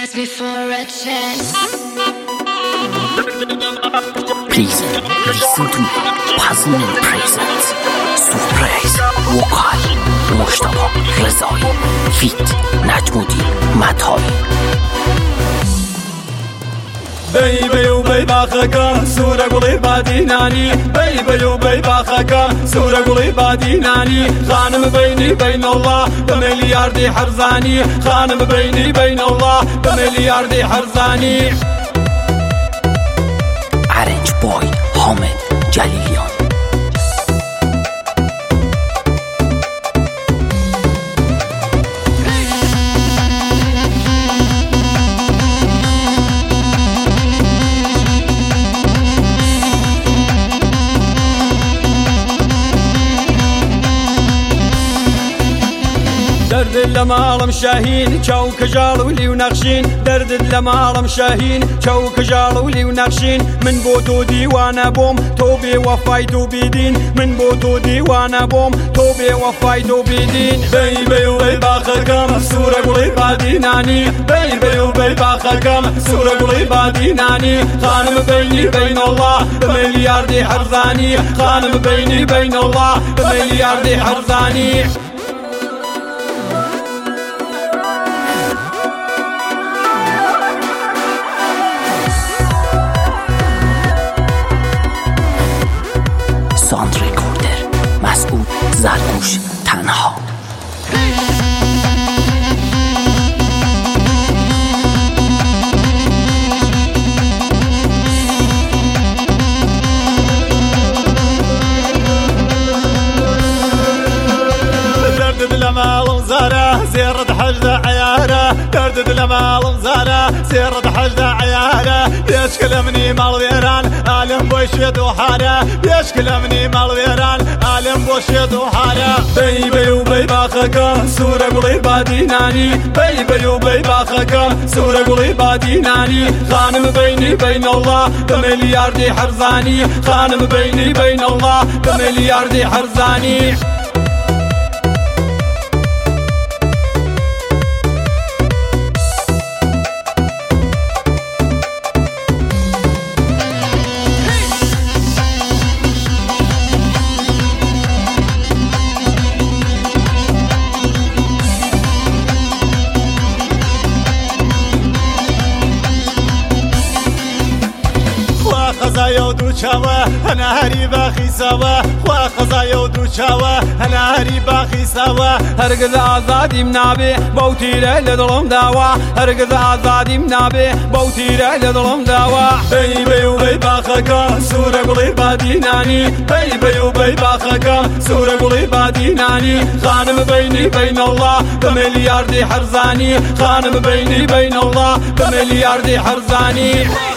dance before a chance. Please listen to Puzzle presents Surprise وقال مجتبی رضایی فیت نجمودی متایی بەی و بەی باخەکەم سوورە گوڵی بادینانی بەی و بەی باخەکەم سوورە گوڵی بادینانی خانم بینی بینەڵڵا بە میلیاردی حەرزانی خانم بینی بینەڵڵا بە میلیاردی حەرزانی Arrange by حامد جلیلیان دردت لمالم شاهین چاو کجال ولی و نقشین دردت لمالم شاهین چاو کجال ولی و نقشین من بو تو دیوانه بوم تو بی وفای تو بیدین من بو تو دیوانه بوم تو بی وفای تو بیدین بی و بی باخەکەم سوورە گوڵی بادینانی بی و بی باخەکەم سوورە گوڵی بادینانی خانم بینی بینەڵڵا بە میلیاردی حەرزانی خانم بینی بینەڵڵا بە میلیاردی حەرزانی ساند ریکوردر مسعود زرگوش تنها دردت لمالم زارة زيرد حجدة عيارة دردت لمالم زارة زيرد حجدة عيارة بيشكلمني مال ويران عالم بوشيد وحارة بيشكلمني مال ويران عالم بوشيد وحارة بي و بي باخەکەم سوورە گوڵی بادینانی بی و بی باخەکەم سوورە گوڵی بادینانی خانم بینی بینەڵڵا بە میلیاردی حەرزانی خانم بینی بینەڵڵا بە میلیاردی حەرزانی خزايا ودوشاوة أنا هري باخي سوا خوا خزايا ودوشاوة أنا هري باخي سوا هرقد آزادي منابي بوتيرة لظلم داوا هرقد آزادي منابي بوتيرة لظلم داوا بي و بي باخەکەم سوورە گوڵی بادینانی بی و بي باخەکەم سوورە گوڵی بادینانی خانم بینی بینەڵڵا بە میلیاردی حەرزانی خانم بینی بینەڵڵا بە میلیاردی حەرزانی